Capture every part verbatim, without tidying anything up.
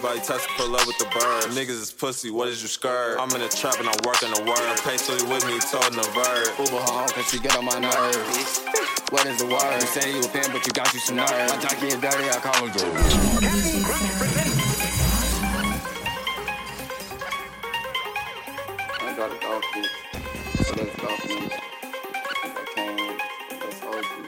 body touch, pull up with the bird. Niggas is pussy, what is you scared? I'm in the trap and I'm working the word. Pay so you with me, told the verb. Uber home, cause she get on my nerves. What is the word? You say you a fan, but you got you some nerve. My jockey is dirty, I call him dirty. I got a dog food. So let's go for me. I can. Let's O G.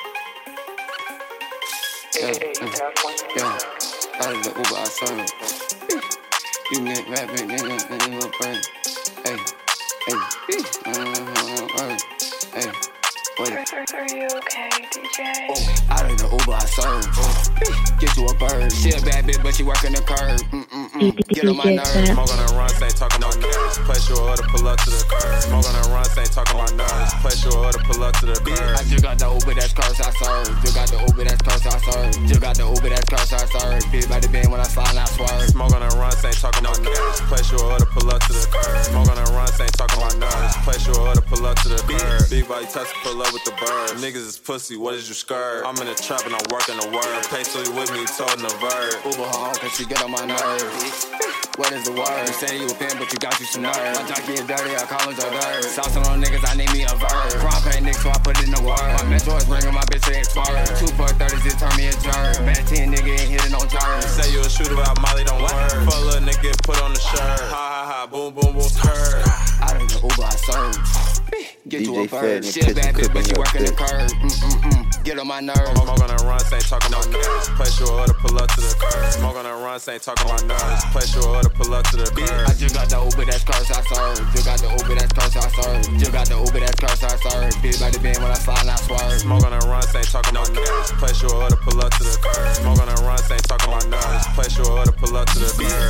Yeah, yeah. Out of the Uber, I serve. You get rapping, nigga, nigga, little bird. Hey, hey, uh, hey, wait. Are you okay, D J? Oh, out of the Uber, I serve. Oh, get you a bird. She a bad bitch, but she working the curb. Mm-mm-mm. Get on my nerves. Smoke on the run, ain't talking on nerves. Place your order, pull up to the curb. Smoke on the run, ain't talking on nerves. Place your order, pull up to the curb. I just got the Uber, that's curse, I serve. Just got the Uber, that's curse, I serve. Just got the Uber, that's curse, I serve. Bitch by the bend when I slide, I swerve. Smoke on the run, ain't talking on nerves. Place your order, pull up to the curb. Smoke on the run, ain't talking on nerves. Place your order, pull up to the curb. Big body touch, pull up with the bird. Niggas is pussy, what is you scared? I'm in the trap and I'm working the word. Pay so you with me, told the verb. Uber home, cause she get on my nerves. What is the word? You say you a fan, but you got you some nerve. My jockey is dirty, I call him dirt. Sauce on niggas, I need me a verb. Prom pay niggas, so I put it in the word. My mentor is ringing, my bitch say it's fire. Two for thirties, it turn me a jerk. Bad ten nigga ain't hitting on jerk. You say you a shooter, but Molly don't work. Fuck little nigga, get put on the shirt. Ha ha ha, boom boom boom, turd. Out of the Uber, I serve. Get you a bird. She a bad bitch, but she working the curb. Mm-mm-mm. Get on my nerves. Smoke on the run, ain't talking on nerves. Place your order, pull up to the curb. Smoke on the run, ain't talking on nerves. Place your order, pull up to the curb. I just got the Uber, that's curse, I serve. Just got the Uber, that's curse, I serve. Just got the Uber, that's curse, I serve. Bitch by the bend when I slide, I swerve. Smoke on the run, ain't talking on nerves. Place your order, pull up to the curb. Smoke on the run, ain't talking on nerves. Place your order, pull up to the curb.